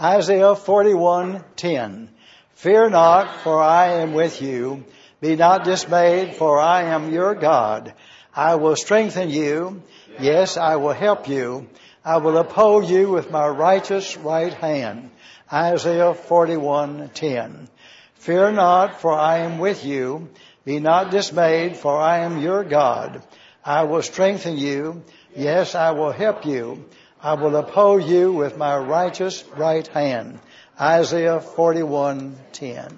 Isaiah 41:10. Fear not, for I am with you. Be not dismayed, for I am your God. I will strengthen you. Yes, I will help you. I will uphold you with my righteous right hand. Isaiah 41:10. Fear not, for I am with you. Be not dismayed, for I am your God. I will strengthen you. Yes, I will help you. I will uphold you with my righteous right hand. Isaiah 41:10.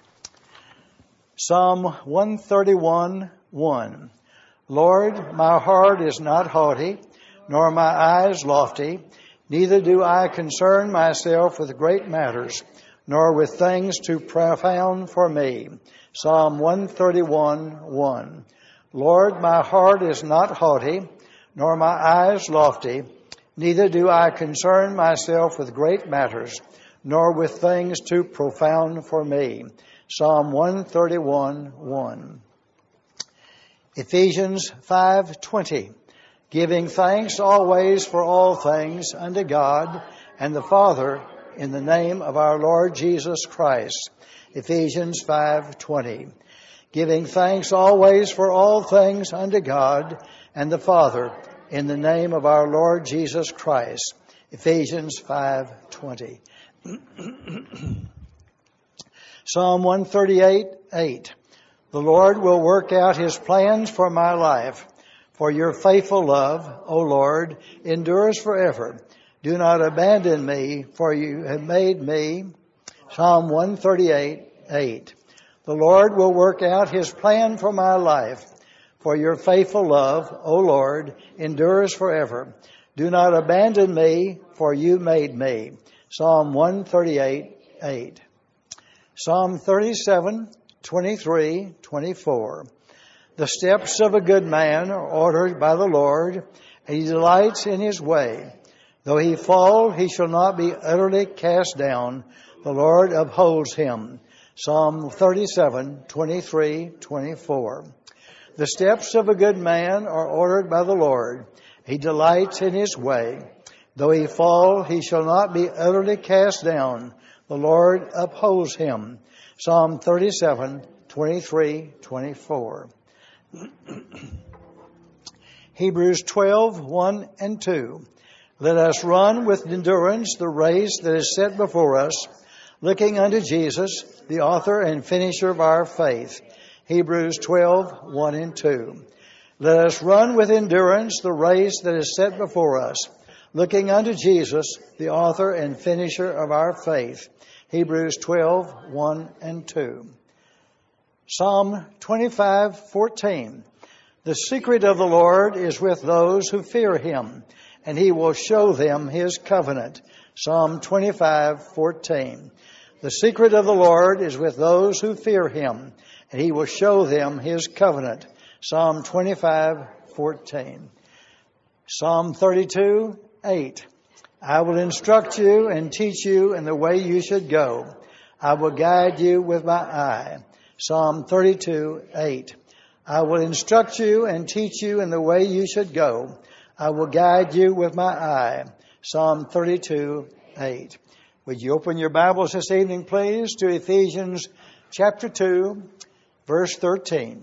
Psalm 131:1. Lord, my heart is not haughty, nor my eyes lofty, neither do I concern myself with great matters, nor with things too profound for me. Psalm 131:1. Lord, my heart is not haughty, nor my eyes lofty, neither do I concern myself with great matters, nor with things too profound for me. Psalm 131:1. Ephesians 5:20. Giving thanks always for all things unto God and the Father in the name of our Lord Jesus Christ. Ephesians 5:20. Giving thanks always for all things unto God and the Father in the name of our Lord Jesus Christ. Ephesians 5:20. Psalm 138:8. The Lord will work out His plans for my life. For your faithful love, O Lord, endures forever. Do not abandon me, for you have made me. Psalm 138:8. The Lord will work out His plan for my life. For your faithful love, O Lord, endures forever. Do not abandon me, for you made me. Psalm 138:8. Psalm 37:23-24. The steps of a good man are ordered by the Lord, and He delights in his way. Though he fall, he shall not be utterly cast down. The Lord upholds him. Psalm 37:23-24. The steps of a good man are ordered by the Lord. He delights in his way. Though he fall, he shall not be utterly cast down. The Lord upholds him. Psalm 37:23-24. Hebrews 12:1-2. Let us run with endurance the race that is set before us, looking unto Jesus, the author and finisher of our faith. Hebrews 12:1-2. Let us run with endurance the race that is set before us, looking unto Jesus, the author and finisher of our faith. Hebrews 12:1-2. Psalm 25:14. The secret of the Lord is with those who fear Him, and He will show them His covenant. Psalm 25:14. The secret of the Lord is with those who fear Him, and He will show them His covenant. Psalm 25:14. Psalm 32:8. I will instruct you and teach you in the way you should go. I will guide you with my eye. Psalm 32:8. I will instruct you and teach you in the way you should go. I will guide you with my eye. Psalm 32:8. Would you open your Bibles this evening, please, to Ephesians chapter 2, verse 13.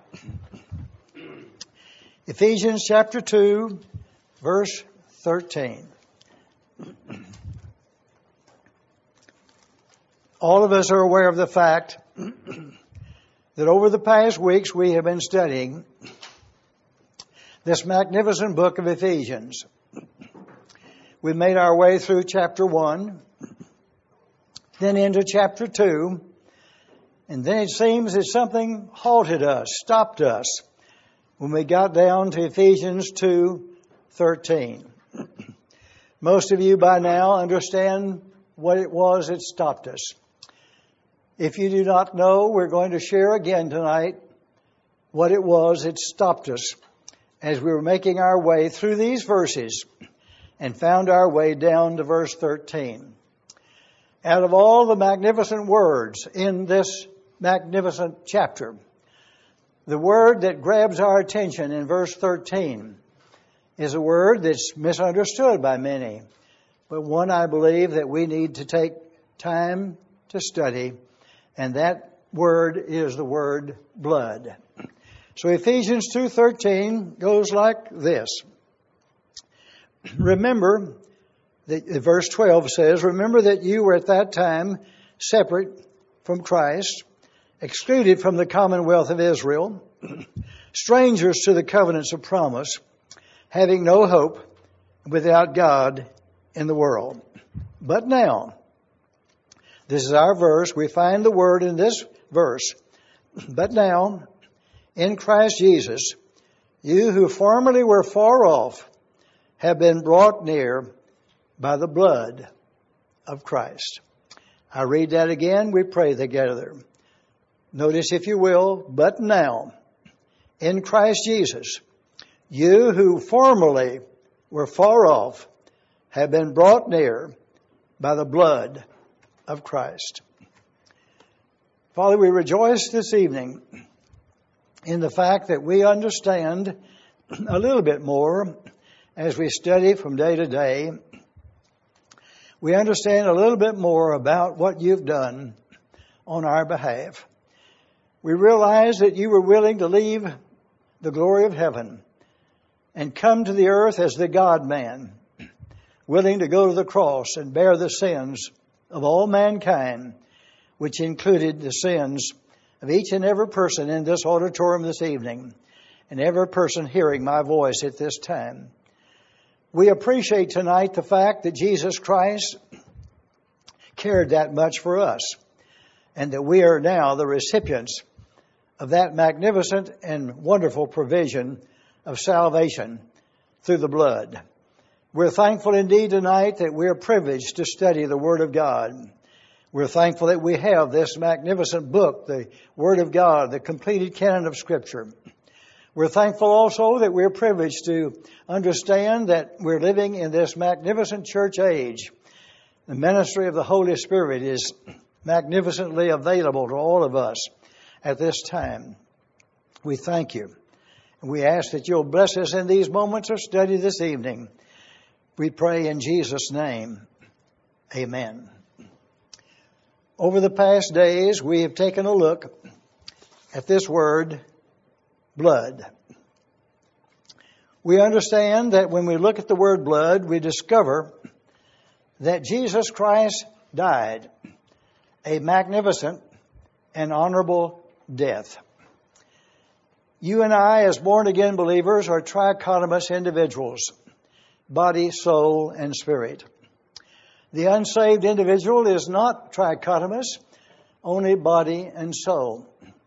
Ephesians chapter 2, verse 13. All of us are aware of the fact that over the past weeks we have been studying this magnificent book of Ephesians. We made our way through chapter 1, then into chapter 2, and then it seems that something halted us, stopped us, when we got down to Ephesians 2:13. Most of you by now understand what it was that stopped us. If you do not know, we're going to share again tonight what it was that stopped us as we were making our way through these verses and found our way down to verse 13. Out of all the magnificent words in this magnificent chapter, the word that grabs our attention in verse 13 is a word that's misunderstood by many. but one I believe that we need to take time to study, and that word is the word blood. So Ephesians 2:13 goes like this. Remember, verse 12 says, remember that you were at that time separate from Christ, excluded from the commonwealth of Israel, strangers to the covenants of promise, having no hope, without God in the world. But now, this is our verse, we find the word in this verse. But now, in Christ Jesus, you who formerly were far off have been brought near by the blood of Christ. I read that again, we pray together. Notice, if you will, but now, in Christ Jesus, you who formerly were far off have been brought near by the blood of Christ. Father, we rejoice this evening in the fact that we understand a little bit more as we study from day to day. We understand a little bit more about what you've done on our behalf. We realize that you were willing to leave the glory of heaven and come to the earth as the God-man, willing to go to the cross and bear the sins of all mankind, which included the sins of each and every person in this auditorium this evening and every person hearing my voice at this time. We appreciate tonight the fact that Jesus Christ cared that much for us and that we are now the recipients of that magnificent and wonderful provision of salvation through the blood. We're thankful indeed tonight that we're privileged to study the Word of God. We're thankful that we have this magnificent book, the Word of God, the completed canon of Scripture. We're thankful also that we're privileged to understand that we're living in this magnificent church age. The ministry of the Holy Spirit is magnificently available to all of us at this time. We thank you. We ask that you'll bless us in these moments of study this evening. We pray in Jesus' name. Amen. Over the past days, we have taken a look at this word, blood. We understand that when we look at the word blood, we discover that Jesus Christ died a magnificent and honorable death. You and I, as born-again believers, are trichotomous individuals, body, soul, and spirit. The unsaved individual is not trichotomous, only body and soul.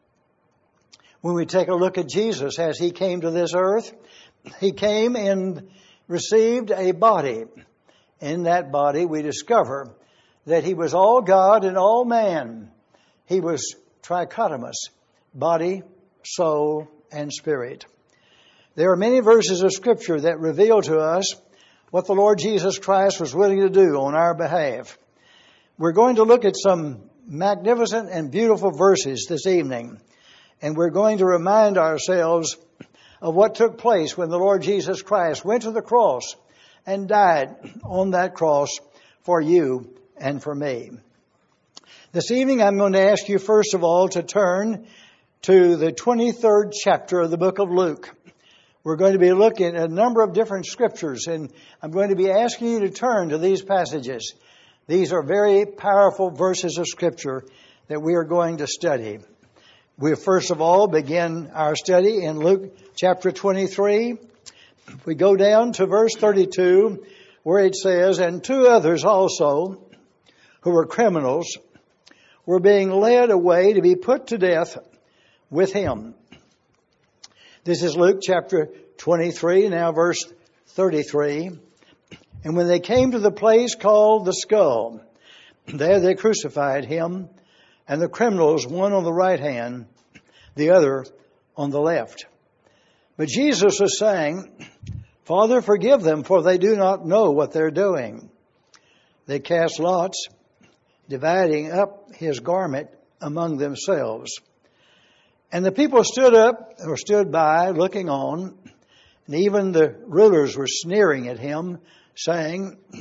When we take a look at Jesus as he came to this earth, he came and received a body. In that body, we discover that he was all God and all man. He was trichotomous, body, soul, and spirit. There are many verses of Scripture that reveal to us what the Lord Jesus Christ was willing to do on our behalf. We're going to look at some magnificent and beautiful verses this evening, and we're going to remind ourselves of what took place when the Lord Jesus Christ went to the cross and died on that cross for you and for me. This evening I'm going to ask you first of all to turn to the 23rd chapter of the book of Luke. We're going to be looking at a number of different scriptures, and I'm going to be asking you to turn to these passages. These are very powerful verses of Scripture that we are going to study. We'll first of all begin our study in Luke chapter 23. We go down to verse 32, where it says, "And two others also, who were criminals, were being led away to be put to death with him." This is Luke chapter 23, now verse 33. "And when they came to the place called the Skull, there they crucified him, and the criminals, one on the right hand, the other on the left. But Jesus was saying, 'Father, forgive them, for they do not know what they're doing.' They cast lots, dividing up his garment among themselves. And the people stood up or stood by, looking on, and even the rulers were sneering at him, saying,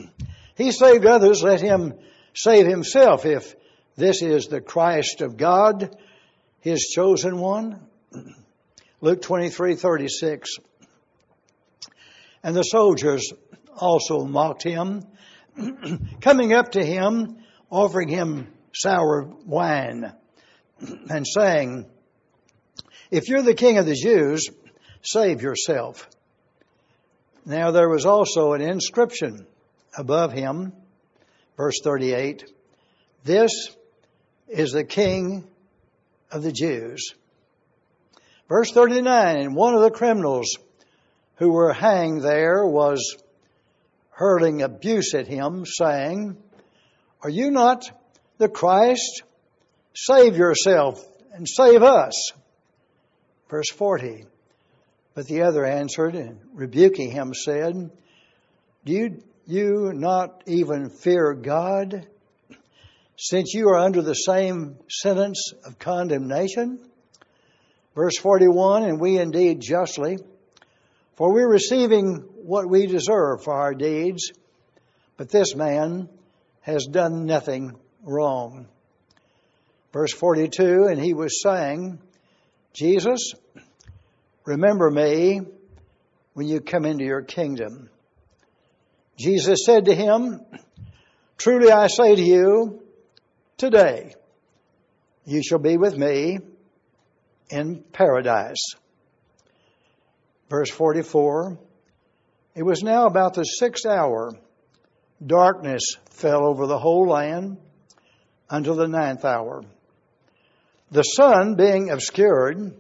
He saved others, let him save himself if this is the Christ of God, his chosen one. Luke 23:36. And the soldiers also mocked him, coming up to him, offering him sour wine, and saying, "If you're the king of the Jews, save yourself." Now there was also an inscription above him, verse 38, "This is the King of the Jews." Verse 39, and one of the criminals who were hanged there was hurling abuse at him, saying, "Are you not the Christ? Save yourself and save us." Verse 40, but the other answered, and rebuking him said, "Do you not even fear God, since you are under the same sentence of condemnation?" Verse 41, and we indeed justly, for we're receiving what we deserve for our deeds, but this man has done nothing wrong. Verse 42, and he was saying, "Jesus, remember me when you come into your kingdom." Jesus said to him, "Truly I say to you, today you shall be with me in paradise." Verse 44, it was now about the 6th hour. Darkness fell over the whole land until the 9th hour. The sun being obscured,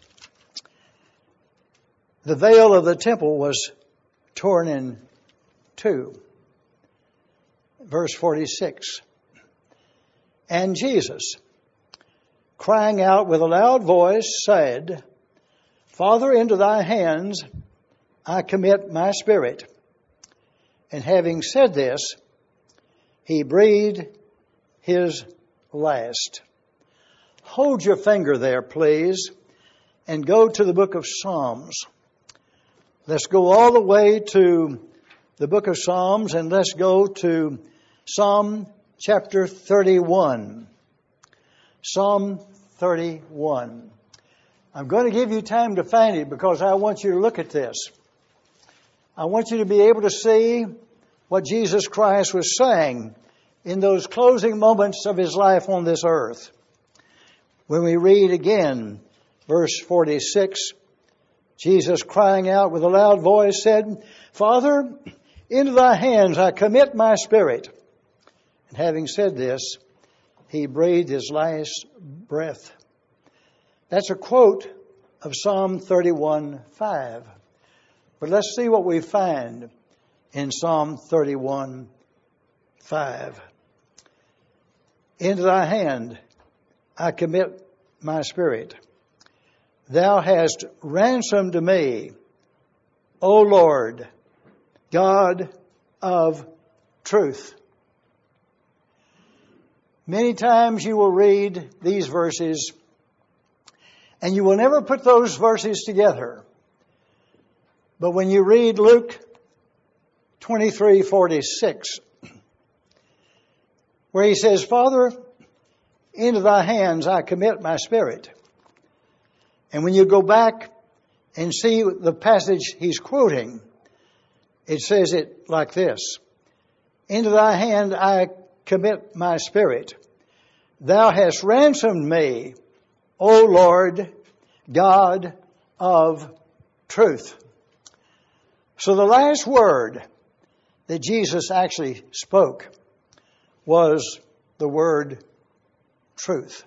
the veil of the temple was torn in two. Verse 46, and Jesus, crying out with a loud voice, said, "Father, into thy hands I commit my spirit." And having said this, he breathed his last. Hold your finger there, please, and go to the book of Psalms. Let's go all the way to the book of Psalms, and let's go to Psalm chapter 31. Psalm 31. I'm going to give you time to find it because I want you to look at this. I want you to be able to see what Jesus Christ was saying in those closing moments of his life on this earth. When we read again, verse 46, Jesus crying out with a loud voice said, "Father, into thy hands I commit my spirit." And having said this, he breathed his last breath. That's a quote of Psalm 31:5. But let's see what we find in Psalm 31:5. Into thy hand I commit my spirit. Thou hast ransomed me, O Lord, God of truth. Many times you will read these verses and you will never put those verses together. But when you read Luke 23:46, where he says, "Father, into thy hands I commit my spirit." And when you go back and see the passage he's quoting, it says it like this: "Into thy hand I commit my spirit. Thou hast ransomed me, O Lord, God of truth." So the last word that Jesus actually spoke was the word truth.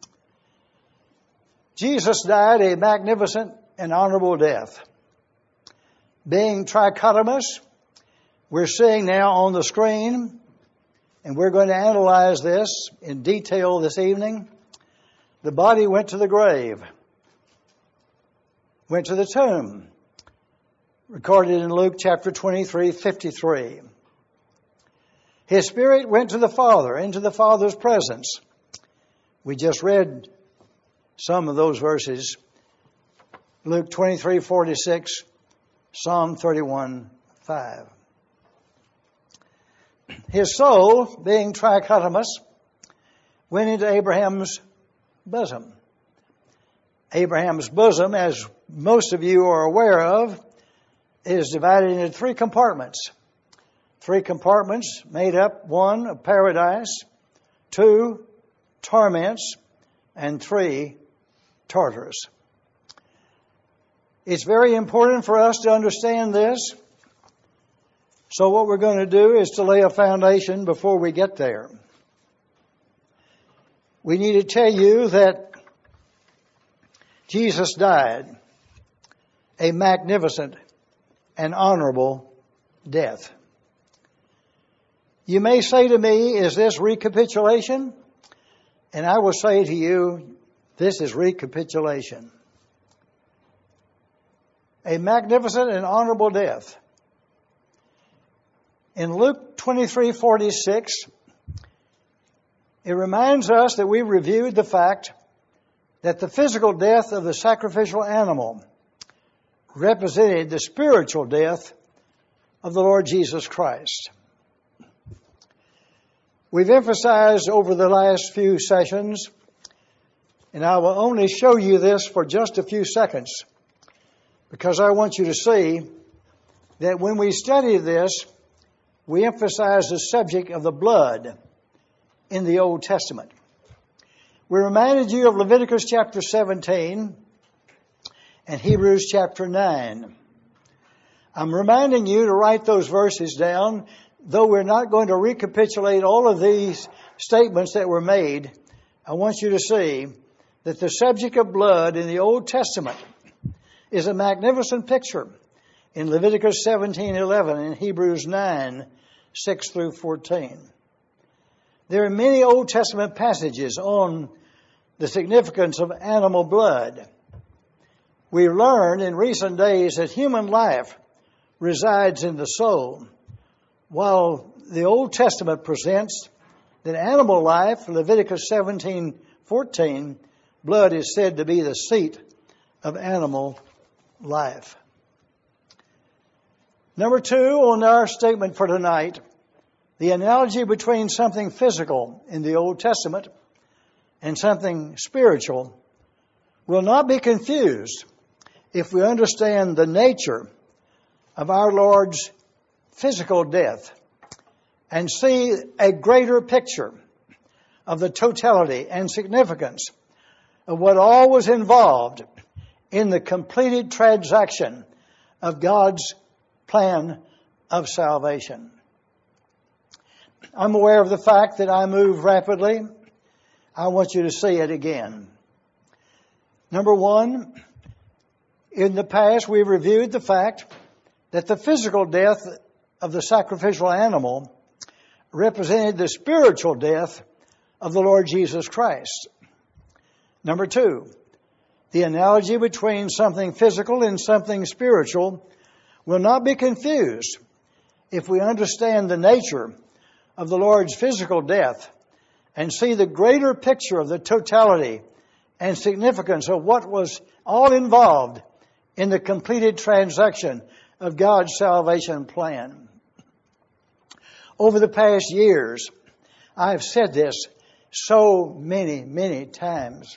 Jesus died a magnificent and honorable death. Being trichotomous, we're seeing now on the screen, and we're going to analyze this in detail this evening. The body went to the grave, went to the tomb, recorded in Luke chapter 23:53. His spirit went to the Father, into the Father's presence. We just read some of those verses. Luke 23:46, Psalm 31:5. his soul, being trichotomous, went into Abraham's bosom. Abraham's bosom, as most of you are aware of, is divided into three compartments. Three compartments made up, one, of paradise, two, torments, and three, Tartarus. It's very important for us to understand this. So what we're going to do is to lay a foundation before we get there. We need to tell you that Jesus died a magnificent and honorable death. You may say to me, is this recapitulation? And I will say to you, this is recapitulation. A magnificent and honorable death. In Luke 23:46, it reminds us that we reviewed the fact that the physical death of the sacrificial animal represented the spiritual death of the Lord Jesus Christ. We've emphasized over the last few sessions, and I will only show you this for just a few seconds, because I want you to see that when we study this, we emphasize the subject of the blood in the Old Testament. We reminded you of Leviticus chapter 17 and Hebrews chapter 9. I'm reminding you to write those verses down, though we're not going to recapitulate all of these statements that were made. I want you to see that the subject of blood in the Old Testament is a magnificent picture in Leviticus 17:11 and Hebrews 9:6 through 14. There are many Old Testament passages on the significance of animal blood. We learned in recent days that human life resides in the soul, while the Old Testament presents that animal life, Leviticus 17:14, blood is said to be the seat of animal life. Number two on our statement for tonight, the analogy between something physical in the Old Testament and something spiritual will not be confused if we understand the nature of our Lord's physical death and see a greater picture of the totality and significance of what all was involved in the completed transaction of God's plan of salvation. I'm aware of the fact that I move rapidly. I want you to see it again. Number one, in the past we've reviewed the fact that the physical death of the sacrificial animal represented the spiritual death of the Lord Jesus Christ. Number two, the analogy between something physical and something spiritual will not be confused if we understand the nature of the Lord's physical death and see the greater picture of the totality and significance of what was all involved in the completed transaction of God's salvation plan. Over the past years, I've said this so many times.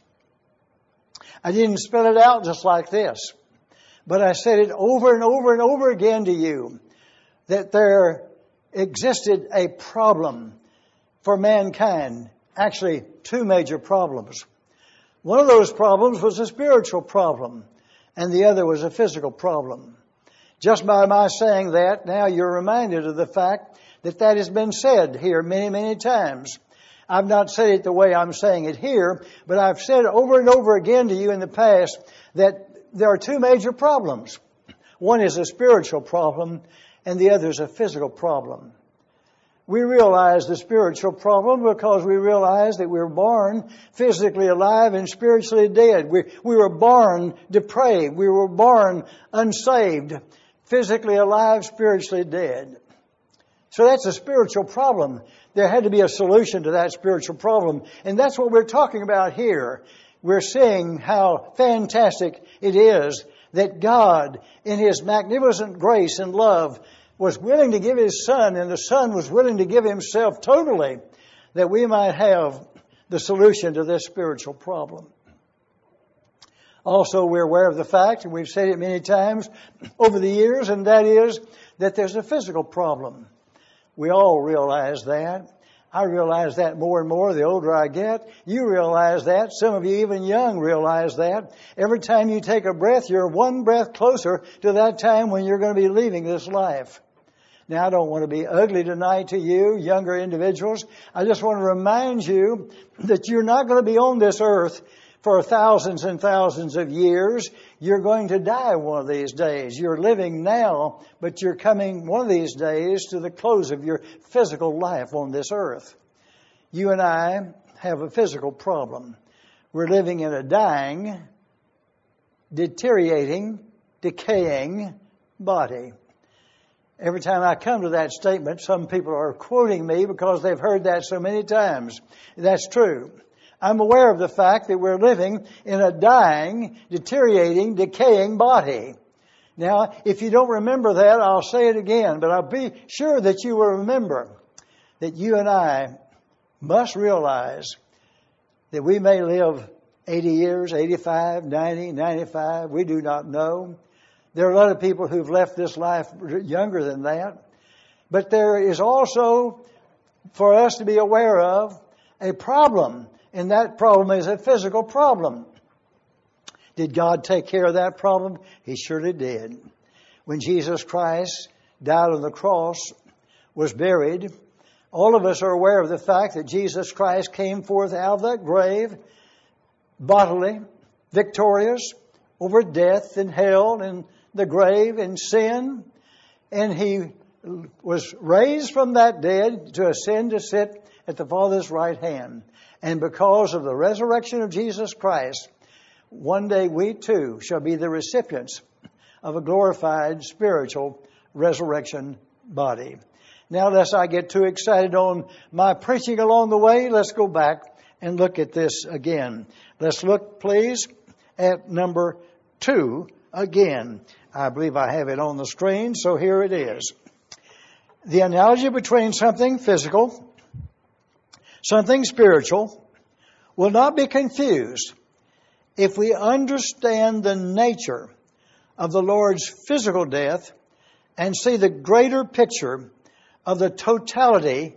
I didn't spell it out just like this, but I said it over and over and over again to you, that there existed a problem for mankind, actually two major problems. One of those problems was a spiritual problem, and the other was a physical problem. Just by my saying that, now you're reminded of the fact that that has been said here many times. I've not said it the way I'm saying it here, but I've said over and over again to you in the past that there are two major problems. One is a spiritual problem, and the other is a physical problem. We realize the spiritual problem because we realize that we were born physically alive and spiritually dead. We were born depraved. We were born unsaved, physically alive, spiritually dead. So that's a spiritual problem. There had to be a solution to that spiritual problem. And that's what we're talking about here. We're seeing how fantastic it is that God, in His magnificent grace and love, was willing to give His Son, and the Son was willing to give Himself totally, that we might have the solution to this spiritual problem. Also, we're aware of the fact, and we've said it many times over the years, and that is that there's a physical problem. We all realize that. I realize that more and more the older I get. You realize that. Some of you, even young, realize that. Every time you take a breath, you're one breath closer to that time when you're going to be leaving this life. Now, I don't want to be ugly tonight to you, younger individuals. I just want to remind you that you're not going to be on this earth for thousands and thousands of years. You're going to die one of these days. You're living now, but you're coming one of these days to the close of your physical life on this earth. You and I have a physical problem. We're living in a dying, deteriorating, decaying body. Every time I come to that statement, some people are quoting me because they've heard that so many times. That's true. I'm aware of the fact that we're living in a dying, deteriorating, decaying body. Now, if you don't remember that, I'll say it again, but I'll be sure that you will remember that you and I must realize that we may live 80 years, 85, 90, 95, we do not know. There are a lot of people who've left this life younger than that. But there is also, for us to be aware of, a problem. And that problem is a physical problem. Did God take care of that problem? He surely did. When Jesus Christ died on the cross, was buried, all of us are aware of the fact that Jesus Christ came forth out of that grave, bodily, victorious over death and hell and the grave and sin. And He was raised from that dead to ascend to sit at the Father's right hand. And because of the resurrection of Jesus Christ, one day we too shall be the recipients of a glorified spiritual resurrection body. Now, lest I get too excited on my preaching along the way, let's go back and look at this again. Let's look, please, at number 2 again. I believe I have it on the screen, so here it is. The analogy between something physical, something spiritual, will not be confused if we understand the nature of the Lord's physical death and see the greater picture of the totality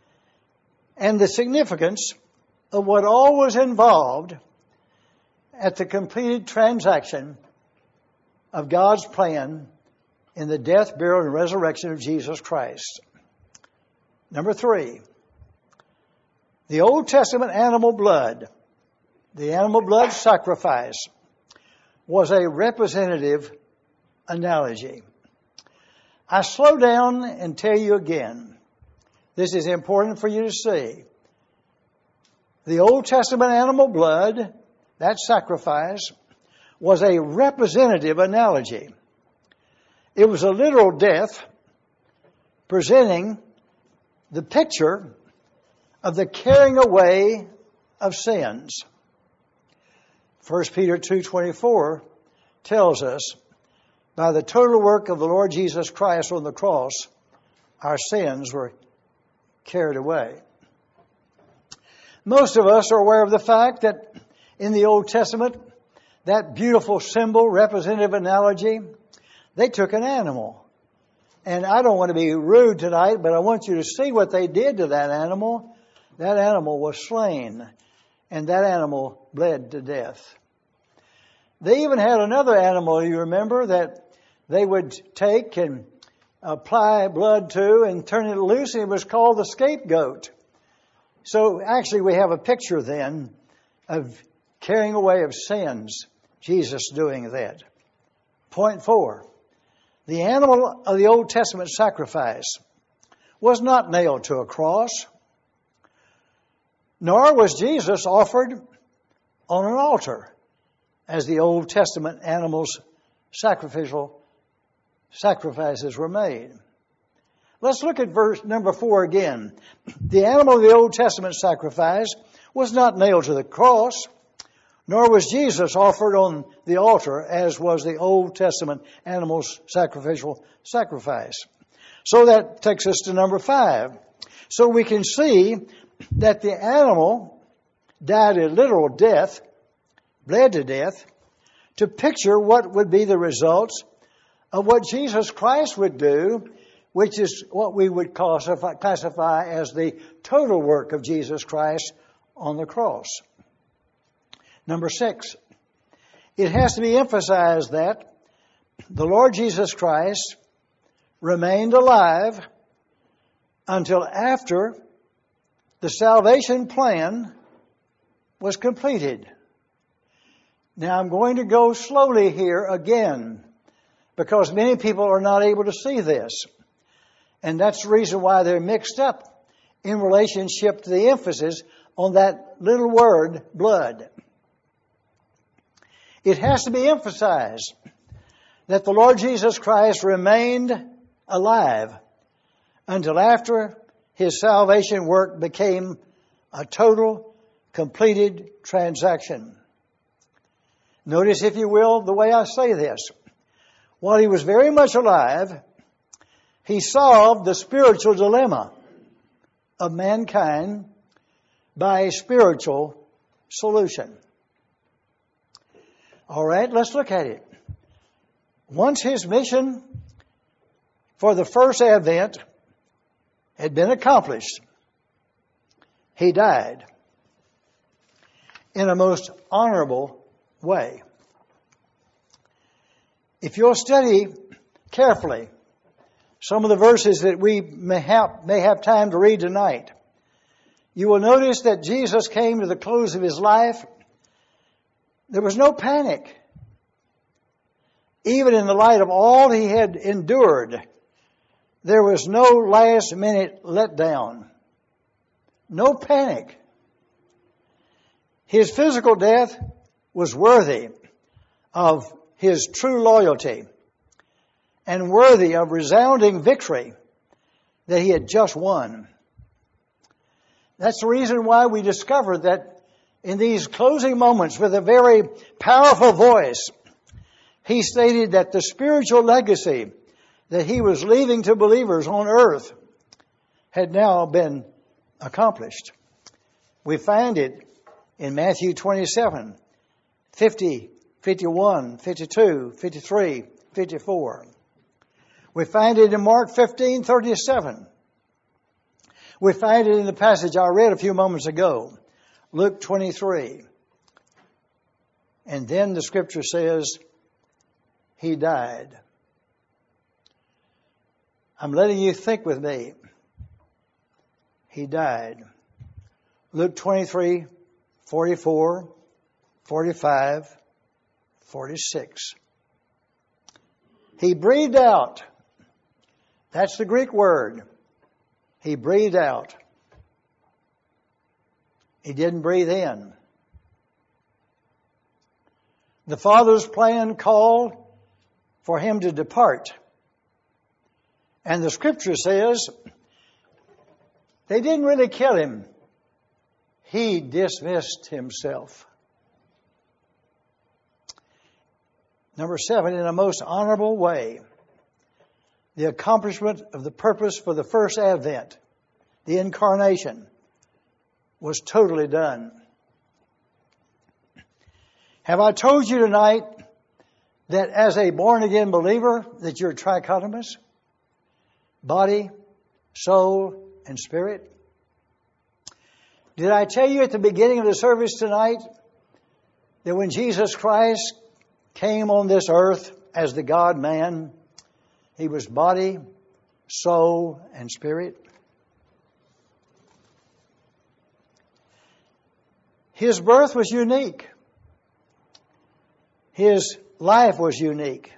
and the significance of what all was involved at the completed transaction of God's plan in the death, burial, and resurrection of Jesus Christ. Number 3, the Old Testament animal blood, the animal blood sacrifice, was a representative analogy. I slow down and tell you again. This is important for you to see. The Old Testament animal blood, that sacrifice, was a representative analogy. It was a literal death presenting the picture of the carrying away of sins. 1 Peter 2:24 tells us, by the total work of the Lord Jesus Christ on the cross, our sins were carried away. Most of us are aware of the fact that in the Old Testament, that beautiful symbol, representative analogy, they took an animal. And I don't want to be rude tonight, but I want you to see what they did to that animal. That animal was slain, and that animal bled to death. They even had another animal, you remember, that they would take and apply blood to and turn it loose, and it was called the scapegoat. So actually we have a picture then of carrying away of sins, Jesus doing that. Point 4, the animal of the Old Testament sacrifice was not nailed to a cross, nor was Jesus offered on an altar as the Old Testament animals' sacrificial sacrifices were made. Let's look at verse number 4 again. The animal of the Old Testament sacrifice was not nailed to the cross, nor was Jesus offered on the altar as was the Old Testament animal's sacrificial sacrifice. So that takes us to number 5. So we can see that the animal died a literal death, bled to death, to picture what would be the results of what Jesus Christ would do, which is what we would classify as the total work of Jesus Christ on the cross. Number 6, it has to be emphasized that the Lord Jesus Christ remained alive until after the salvation plan was completed. Now I'm going to go slowly here again because many people are not able to see this. And that's the reason why they're mixed up in relationship to the emphasis on that little word, blood. It has to be emphasized that the Lord Jesus Christ remained alive until after His salvation work became a total, completed transaction. Notice, if you will, the way I say this. While He was very much alive, He solved the spiritual dilemma of mankind by a spiritual solution. All right, let's look at it. Once His mission for the first advent had been accomplished, He died in a most honorable way. If you'll study carefully some of the verses that we may have time to read tonight, you will notice that Jesus came to the close of His life. There was no panic. Even in the light of all He had endured, there was no last-minute letdown. No panic. His physical death was worthy of His true loyalty and worthy of resounding victory that He had just won. That's the reason why we discover that in these closing moments, with a very powerful voice, He stated that the spiritual legacy that He was leaving to believers on earth had now been accomplished. We find it in Matthew 27, 50, 51, 52, 53, 54. We find it in Mark 15, 37. We find it in the passage I read a few moments ago, Luke 23. And then the Scripture says, He died. I'm letting you think with me. He died. Luke 23, 44, 45, 46. He breathed out. That's the Greek word. He breathed out. He didn't breathe in. The Father's plan called for Him to depart. And the Scripture says they didn't really kill Him. He dismissed Himself. Number 7, in a most honorable way, the accomplishment of the purpose for the first advent, the incarnation, was totally done. Have I told you tonight that as a born-again believer that you're trichotomous? Body, soul, and spirit? Did I tell you at the beginning of the service tonight that when Jesus Christ came on this earth as the God-man, He was body, soul, and spirit? His birth was unique. His life was unique.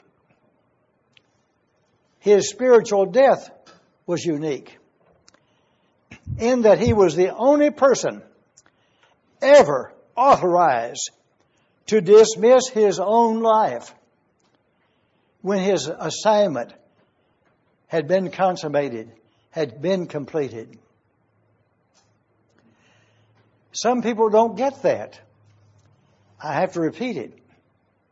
His spiritual death was unique in that He was the only person ever authorized to dismiss His own life when His assignment had been consummated, had been completed. Some people don't get that. I have to repeat it.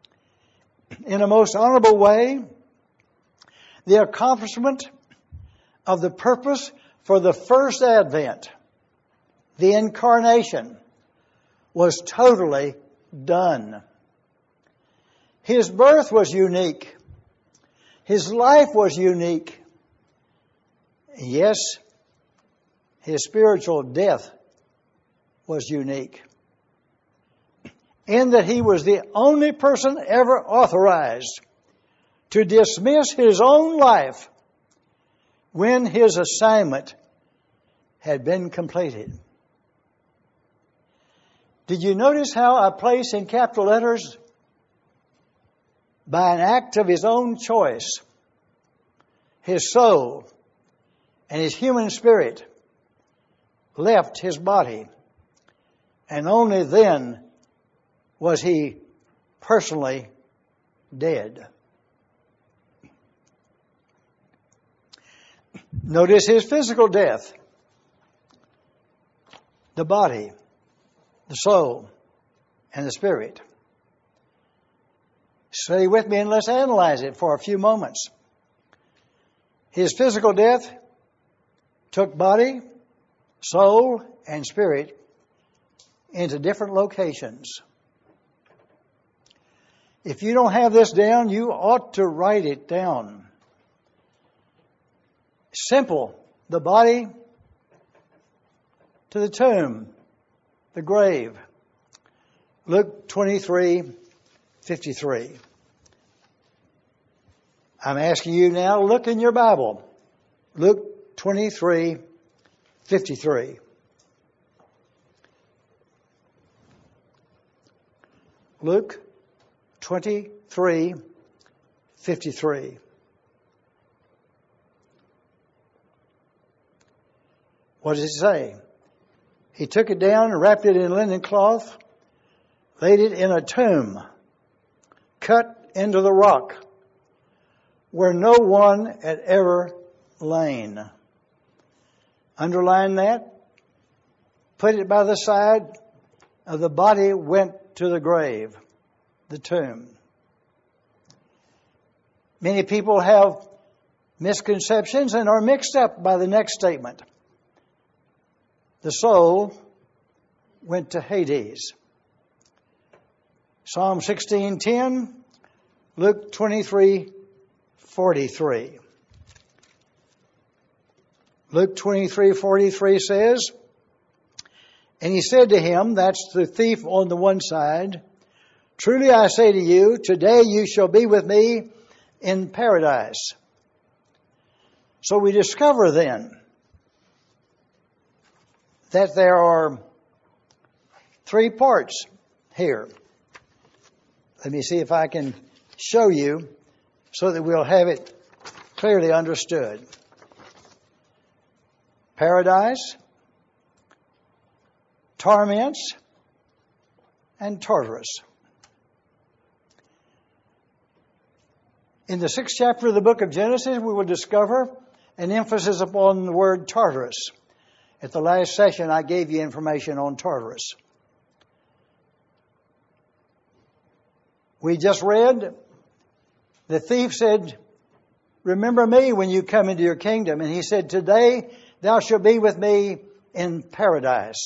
In a most honorable way, the accomplishment of the purpose for the first advent, the incarnation, was totally done. His birth was unique. His life was unique. Yes, His spiritual death was unique, in that He was the only person ever authorized to dismiss His own life when His assignment had been completed. Did you notice how I place in capital letters, by an act of His own choice, His soul and His human spirit left His body, and only then was He personally dead. Notice His physical death. The body, the soul, and the spirit. Stay with me and let's analyze it for a few moments. His physical death took body, soul, and spirit into different locations. If you don't have this down, you ought to write it down. Simple. The body to the tomb, the grave. Luke 23:53. I'm asking you now, look in your Bible. Luke 23:53. Luke 23:53. What does it say? He took it down and wrapped it in linen cloth, laid it in a tomb, cut into the rock, where no one had ever lain. Underline that. Put it by the side of the body went to the grave, the tomb. Many people have misconceptions and are mixed up by the next statement. The soul went to Hades. Psalm 16:10, Luke 23:43. Luke 23:43 says, and he said to him, that's the thief on the one side, truly I say to you, today you shall be with me in paradise. So we discover then that there are three parts here. Let me see if I can show you so that we'll have it clearly understood. Paradise, torments, and Tartarus. In the 6th chapter of the book of Genesis, we will discover an emphasis upon the word Tartarus. At the last session, I gave you information on Tartarus. We just read, the thief said, remember me when you come into your kingdom. And he said, today thou shalt be with me in paradise.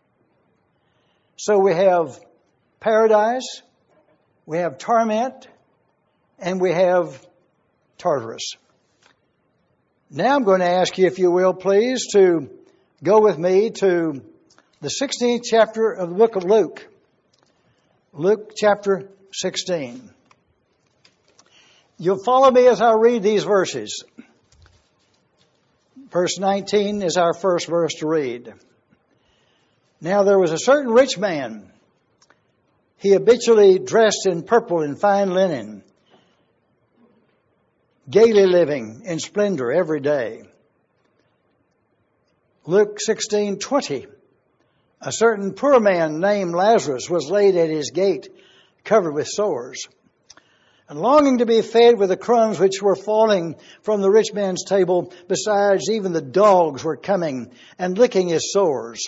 So we have paradise, we have torment, and we have Tartarus. Now I'm going to ask you, if you will, please, to go with me to the 16th chapter of the book of Luke. Luke chapter 16. You'll follow me as I read these verses. Verse 19 is our first verse to read. Now there was a certain rich man. He habitually dressed in purple and fine linen, gaily living in splendor every day. Luke 16:20. A certain poor man named Lazarus was laid at his gate, covered with sores, and longing to be fed with the crumbs which were falling from the rich man's table. Besides, even the dogs were coming and licking his sores.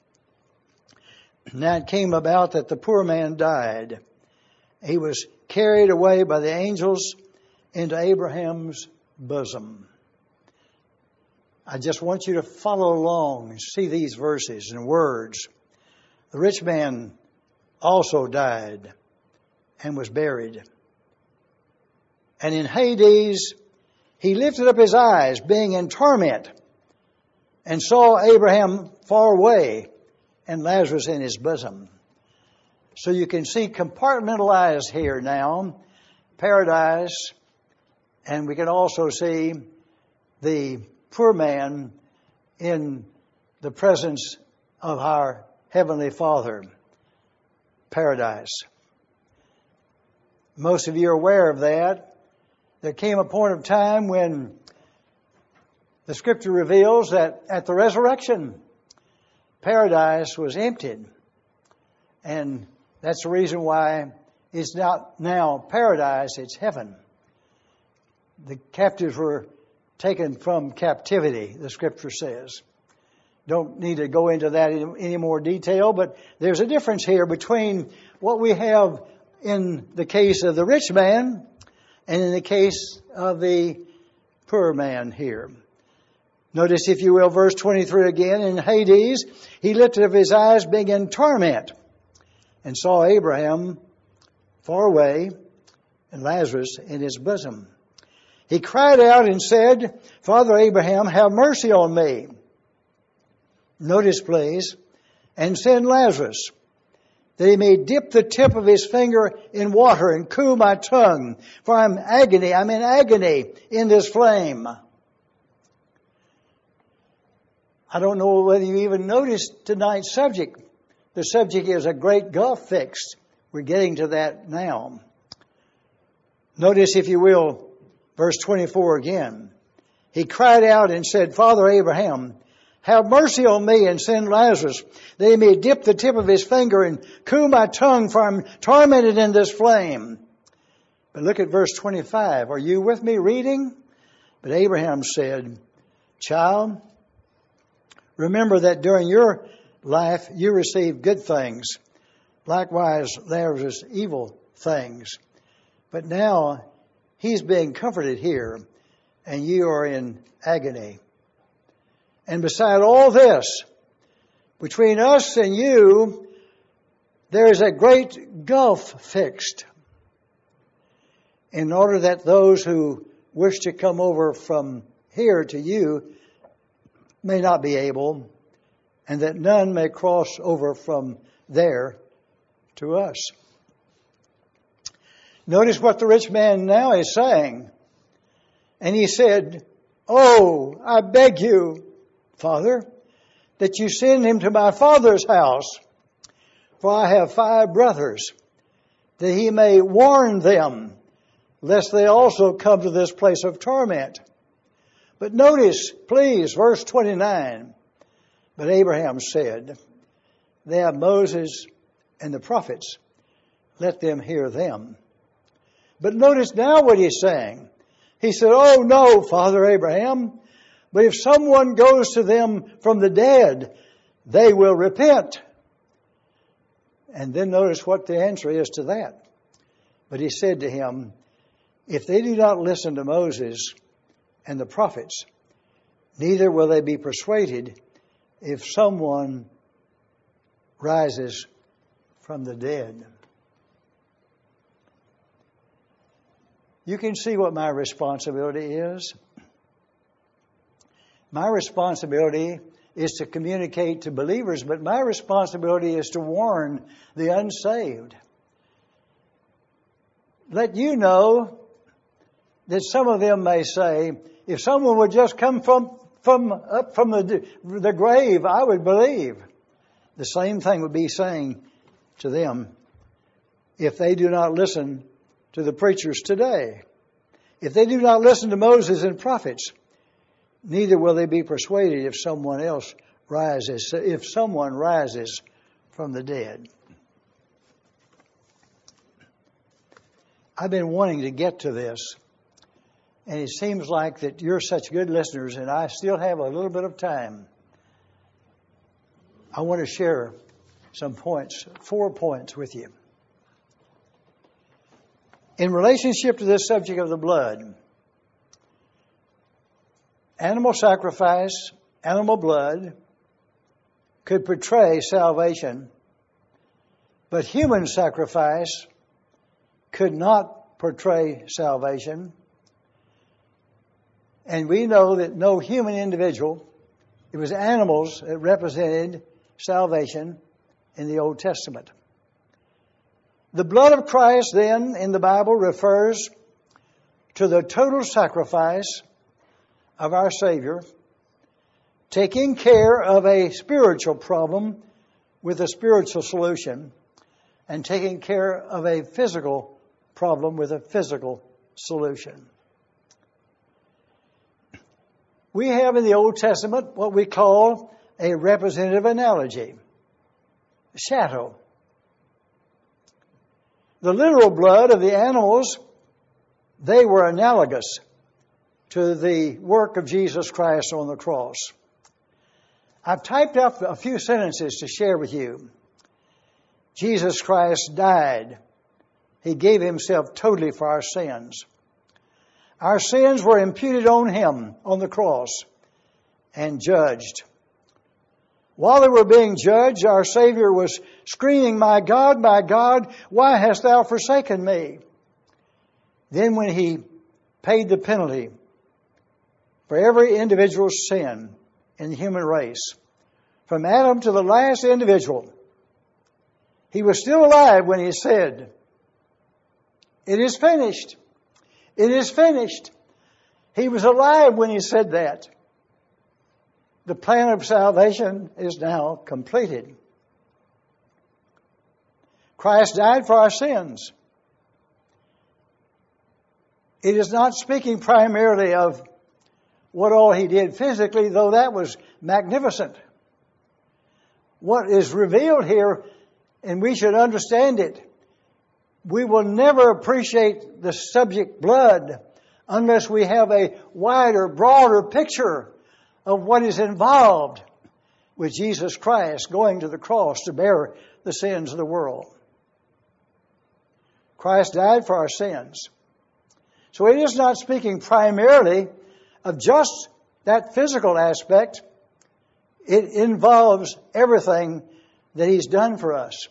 Now it came about that the poor man died. He was carried away by the angels into Abraham's bosom. I just want you to follow along and see these verses and words. The rich man also died and was buried. And in Hades, he lifted up his eyes, being in torment, and saw Abraham far away and Lazarus in his bosom. So you can see compartmentalized here now, paradise, and we can also see the poor man in the presence of our Heavenly Father, paradise. Most of you are aware of that. There came a point of time when the Scripture reveals that at the resurrection, paradise was emptied. And that's the reason why it's not now paradise, it's heaven. The captives were taken from captivity, the Scripture says. Don't need to go into that in any more detail, but there's a difference here between what we have in the case of the rich man and in the case of the poor man here. Notice, if you will, verse 23 again. In Hades, he lifted up his eyes, being in torment, and saw Abraham far away and Lazarus in his bosom. He cried out and said, Father Abraham, have mercy on me. Notice, please, and send Lazarus, that he may dip the tip of his finger in water and cool my tongue, for I'm in agony in this flame. I don't know whether you even noticed tonight's subject. The subject is a great gulf fixed. We're getting to that now. Notice, if you will, verse 24 again. He cried out and said, Father Abraham, have mercy on me and send Lazarus, that he may dip the tip of his finger and cool my tongue, for I'm tormented in this flame. But look at verse 25. Are you with me reading? But Abraham said, Child, remember that during your life you received good things. Likewise, Lazarus evil things. But now he's being comforted here, and you are in agony. And beside all this, between us and you, there is a great gulf fixed, in order that those who wish to come over from here to you may not be able, and that none may cross over from there to us. Notice what the rich man now is saying. And he said, Oh, I beg you, Father, that you send him to my father's house, for I have 5 brothers, that he may warn them, lest they also come to this place of torment. But notice, please, verse 29. But Abraham said, They have Moses and the prophets. Let them hear them. But notice now what he's saying. He said, Oh, no, Father Abraham, but if someone goes to them from the dead, they will repent. And then notice what the answer is to that. But he said to him, If they do not listen to Moses and the prophets, neither will they be persuaded if someone rises from the dead. You can see what my responsibility is. My responsibility is to communicate to believers, but my responsibility is to warn the unsaved. Let you know that some of them may say, if someone would just come up from the grave, I would believe. The same thing would be saying to them if they do not listen to the preachers today. If they do not listen to Moses and prophets, neither will they be persuaded if someone rises from the dead. I've been wanting to get to this, and it seems like that you're such good listeners, and I still have a little bit of time. I want to share some points, 4 points with you. In relationship to this subject of the blood, Animal sacrifice, animal blood, could portray salvation, but human sacrifice could not portray salvation. And we know that no human individual, it was animals that represented salvation in the Old Testament. The blood of Christ then in the Bible refers to the total sacrifice of our Savior, taking care of a spiritual problem with a spiritual solution, and taking care of a physical problem with a physical solution. We have in the Old Testament what we call a representative analogy, shadow. The literal blood of the animals, they were analogous to the work of Jesus Christ on the cross. I've typed up a few sentences to share with you. Jesus Christ died. He gave himself totally for our sins. Our sins were imputed on him on the cross and judged. While they were being judged, our Savior was screaming, my God, why hast thou forsaken me?" Then when he paid the penalty for every individual's sin in the human race, from Adam to the last individual, he was still alive when he said, "It is finished. It is finished." He was alive when he said that. The plan of salvation is now completed. Christ died for our sins. It is not speaking primarily of what all he did physically, though that was magnificent. What is revealed here, and we should understand it, we will never appreciate the subject blood unless we have a wider, broader picture of what is involved with Jesus Christ going to the cross to bear the sins of the world. Christ died for our sins. So it is not speaking primarily of just that physical aspect. It involves everything that he's done for us.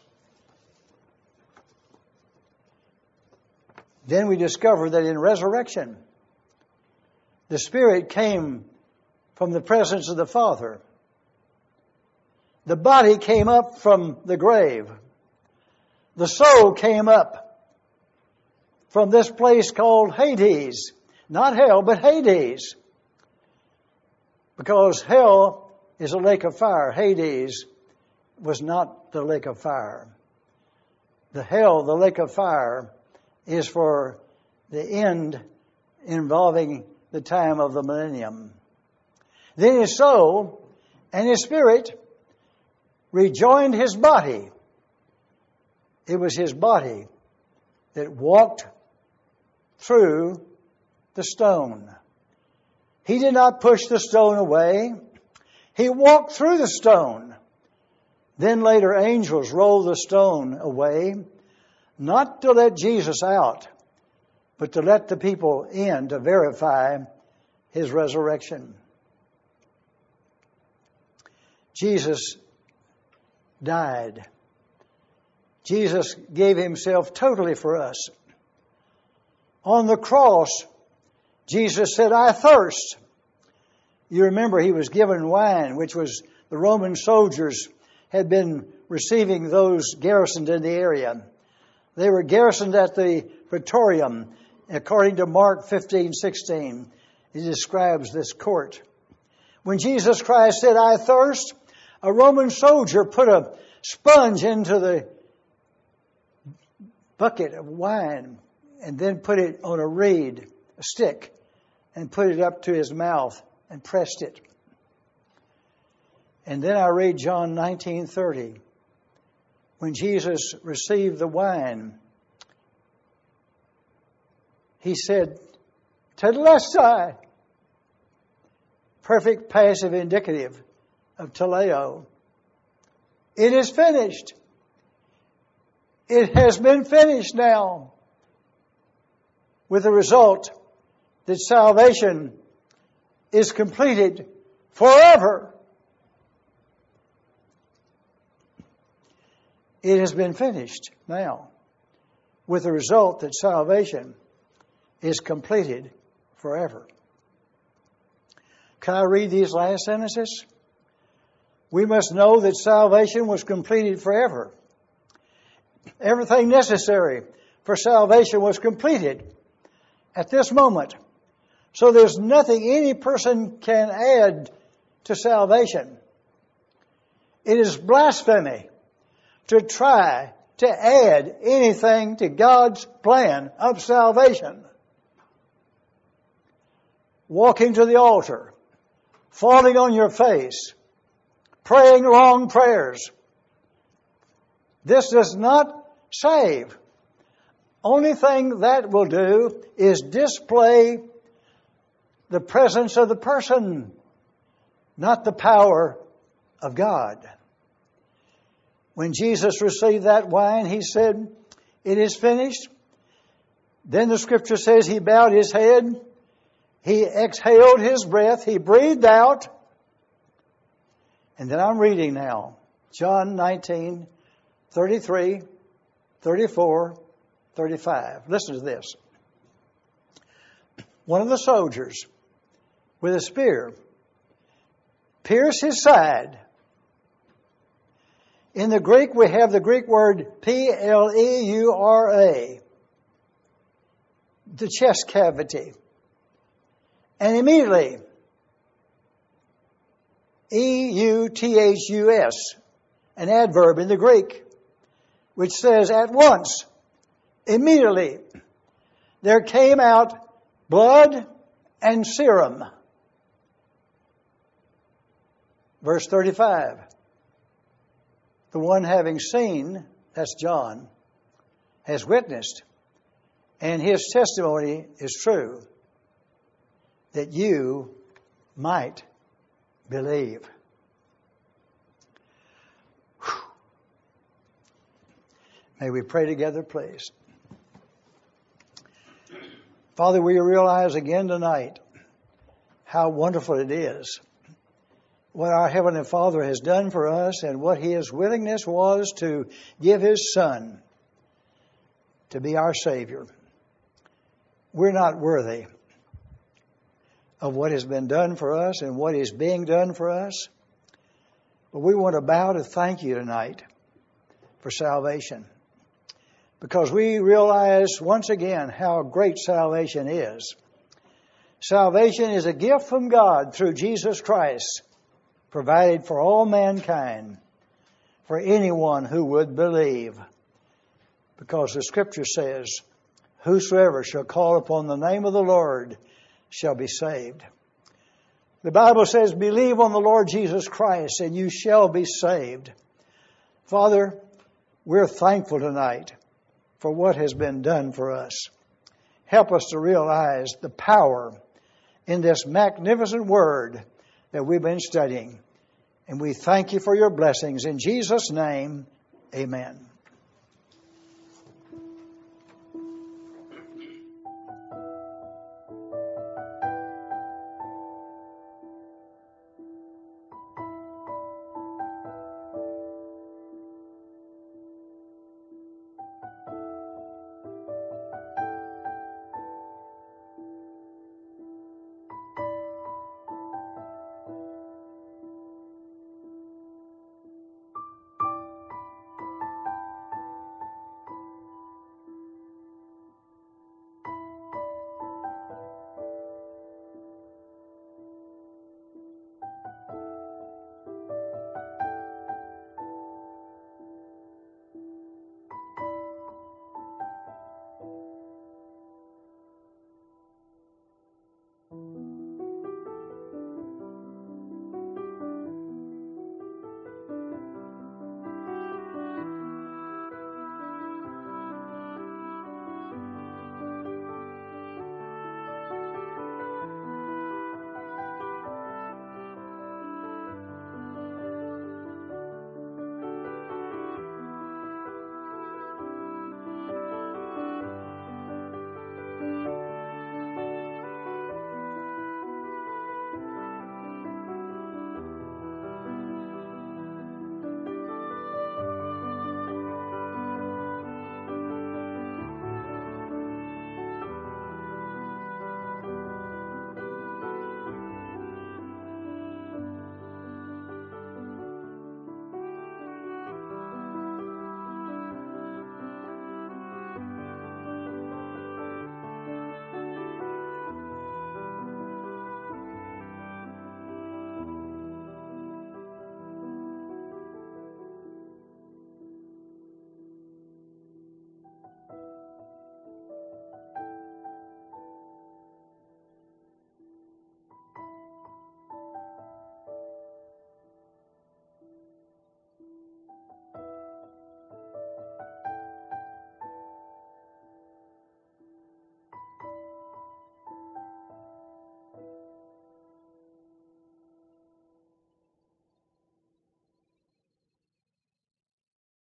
Then we discover that in resurrection, the Spirit came from the presence of the Father. The body came up from the grave. The soul came up from this place called Hades. Not hell, but Hades. Because hell is a lake of fire. Hades was not the lake of fire. The hell, the lake of fire, is for the end involving the time of the millennium. Then his soul and his spirit rejoined his body. It was his body that walked through the stone. He did not push the stone away. He walked through the stone. Then later angels rolled the stone away, not to let Jesus out, but to let the people in to verify his resurrection. Jesus died. Jesus gave himself totally for us. On the cross, Jesus said, "I thirst." You remember he was given wine, which was the Roman soldiers had been receiving those garrisoned in the area. They were garrisoned at the Praetorium, according to Mark 15:16. It describes this court. When Jesus Christ said, "I thirst," a Roman soldier put a sponge into the bucket of wine and then put it on a reed, a stick, and put it up to his mouth and pressed it. And then I read John 19:30. When Jesus received the wine, he said, "Tetelestai," perfect passive indicative of teleo. It is finished. It has been finished now. With the result that salvation is completed forever. It has been finished now, with the result that salvation is completed forever. Can I read these last sentences? We must know that salvation was completed forever. Everything necessary for salvation was completed at this moment. So there's nothing any person can add to salvation. It is blasphemy to try to add anything to God's plan of salvation. Walking to the altar, falling on your face, praying long prayers. This does not save. Only thing that will do is display the presence of the person, not the power of God. When Jesus received that wine, He said, "It is finished." Then the Scripture says He bowed His head, He exhaled His breath, He breathed out. And then I'm reading now, John 19, 33, 34, 35. Listen to this. One of the soldiers with a spear pierced His side. In the Greek, we have the Greek word pleura, the chest cavity. And immediately, euthus, an adverb in the Greek, which says at once, immediately, there came out blood and serum. Verse 35. The one having seen, that's John, has witnessed, and his testimony is true, that you might believe. Whew. May we pray together, please. Father, we realize again tonight how wonderful it is what our Heavenly Father has done for us and what His willingness was to give His Son to be our Savior. We're not worthy of what has been done for us and what is being done for us, but we want to bow to thank You tonight for salvation, because we realize once again how great salvation is. Salvation is a gift from God through Jesus Christ, provided for all mankind, for anyone who would believe. Because the Scripture says, whosoever shall call upon the name of the Lord shall be saved. The Bible says, believe on the Lord Jesus Christ and you shall be saved. Father, we're thankful tonight for what has been done for us. Help us to realize the power in this magnificent word that we've been studying. And we thank You for Your blessings. In Jesus' name, amen.